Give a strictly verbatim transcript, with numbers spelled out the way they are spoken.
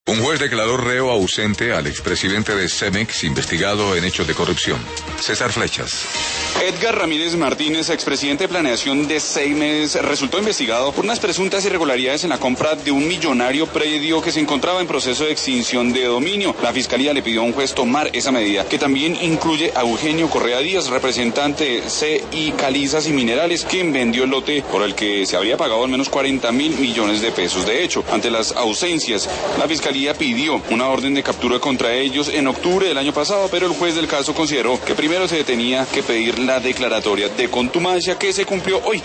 Un juez declaró reo ausente al expresidente de Cemex, investigado en hechos de corrupción. César Flechas. Edgar Ramírez Martínez, expresidente de planeación de Cemex, resultó investigado por unas presuntas irregularidades en la compra de un millonario predio que se encontraba en proceso de extinción de dominio. La fiscalía le pidió a un juez tomar esa medida, que también incluye a Eugenio Correa Díaz, representante de C I Calizas y Minerales, quien vendió el lote por el que se habría pagado al menos cuarenta mil millones de pesos. De hecho, ante las ausencias, la fiscalía pidió una orden de captura contra ellos en octubre del año pasado, pero el juez del caso consideró que primero se tenía que pedir la declaratoria de contumacia, que se cumplió hoy.